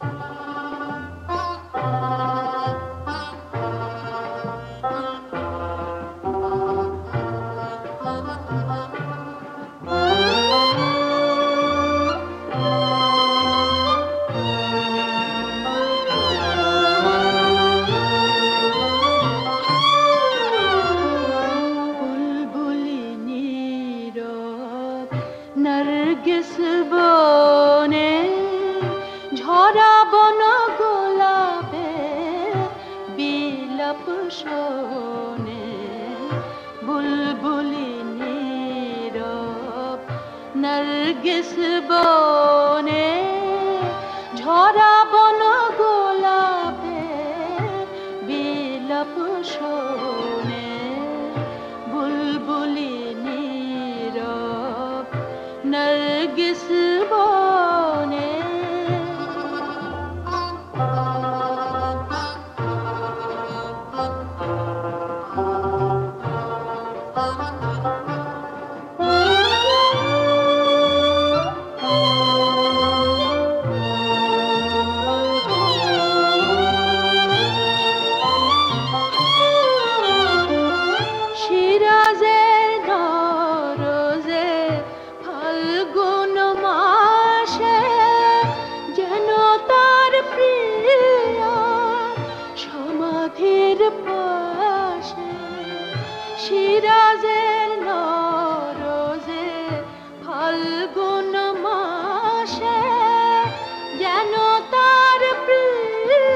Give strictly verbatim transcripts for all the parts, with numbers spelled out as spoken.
নরগিস বনে ঝরা বন গোলাপে বিলাপ শোনে বুলবুলি নীরব নরগিস বনে ঝরা বন গোলাপে বিলাপ শোনে বুলবুলি नरगिस बने শিরাজের নরোজে ফাল্গুন মাসে যেন তার প্রিয়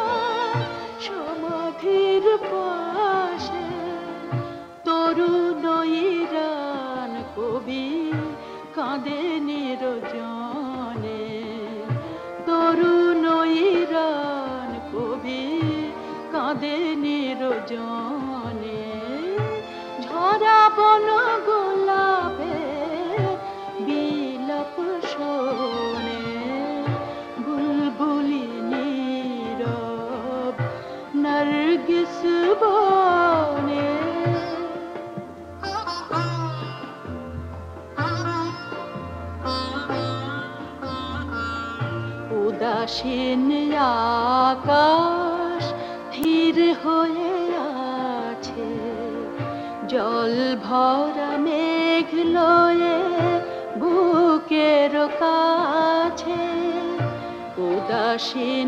সমাধির পাশে তরুণ ইরান কবি কাঁদে নিরজনে তরুণ ইরান কবি কাঁদে নিরজনে ঝরা বন গোলাপে বিলাপ শোনে বুলবুলি নীরব নরগিস বনে উদাসীন আকাশ ধীর হয়ে আছে জল ভরা মেঘ লয়ে বুকের কাছে উদাসীন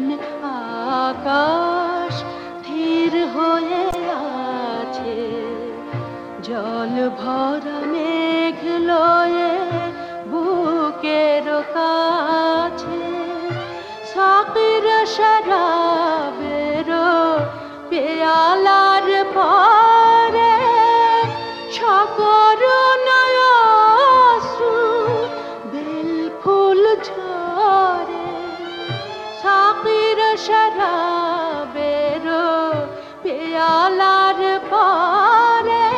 আকাশ ধীর হয়ে আছে জল ভরা মেঘ লয়ে বুকের কাছে সাকির শরাবের পেয়ালার পরে সকরুণায় অশ্রু বেল ফুল ঝরে সাকির শরাবের পেয়ালার পরে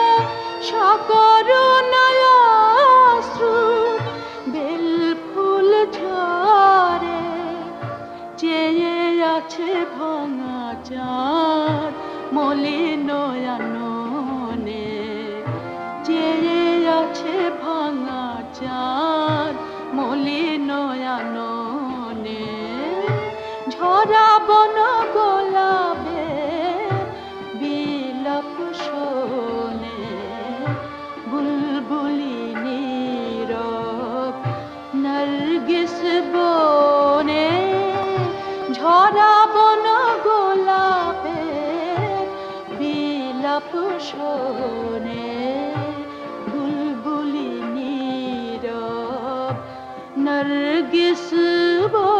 সকরুণায় অশ্রু বেল ফুল ঝরে চেয়ে আছে ভাঙা চাঁদ মলিন আননে চেয়ে আছে ভাঙা চাঁদ মলিন আননে ঝরা বন গোলাপে বিলাপ শোনে বুলবুলি নীরব নরগিস বনে ঝরা বন গোলাপে বিলাপ শোনে বুলবুলি নীরব নরগিস